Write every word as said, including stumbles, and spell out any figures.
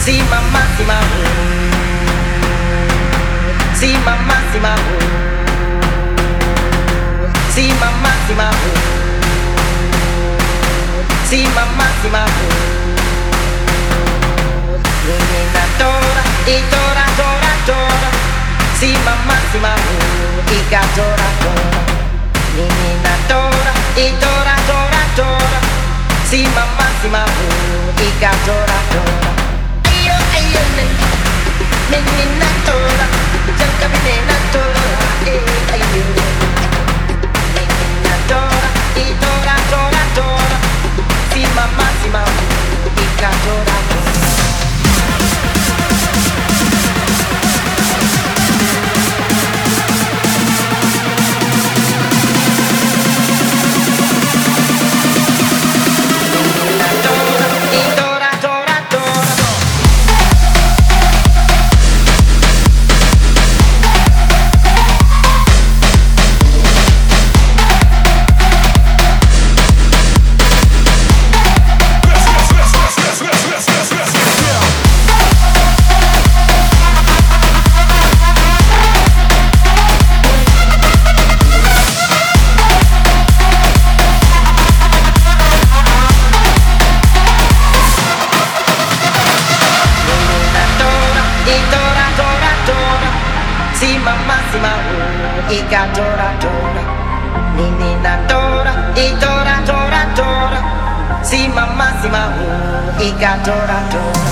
Si mamma si ma Si mamma si ma Si mamma si ma Si mamma si ma Menina tora, e tora, tora, tora Si mamma si ma Ica tora, tora Menina tora, e tora, tora, tora Si mamma si ma Ica tora, tora Ayo, ayo, menina tora Jangan menina tora, eh, ayo Menina tora, e tora, tora, tora Si mamma si ma Ica tora, tora Ica tora tora, menina tora, e tora tora tora, si mamma si ma, Ica tora tora.